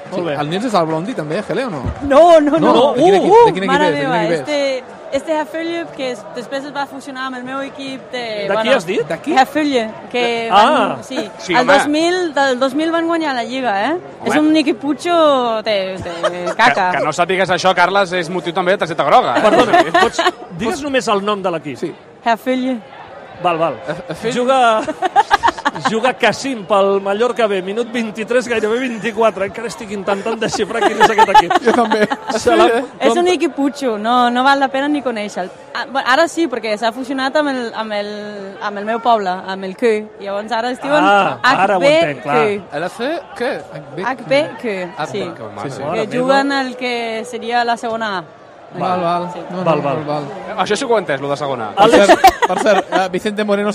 Molt bé. El Nils és el Blondi, també, Hele, o no? No. De quin equip Mare és? meva, este Herfølge, que després es va fusionar amb el meu equip de qui has dit? D'aquí? Herfølge, que Sí, el home. 2000 van guanyar la Lliga, És un equiputxo de caca. Que no sàpigues això, Carles, és motiu també de targeta groga. Perdona, digues només el nom de l'equip. Sí. Herfølge. Val. Juga Cassim pel Mallorca B, minut 23, gairebé 24. Encara estic intentant desxifrar quin és aquest equip. Jo també. És un equiputxo, no val la pena ni conèixer-lo. Ara sí, perquè s'ha fusionat amb el meu poble, amb el Kö. Llavors ara es diuen ara ho entenc, clar. LC, què? HB Kö, sí. Que juguen el que seria la segona A. Val. Val. Això sí que ho he entès, lo de segona. Per cert, Vicente Moreno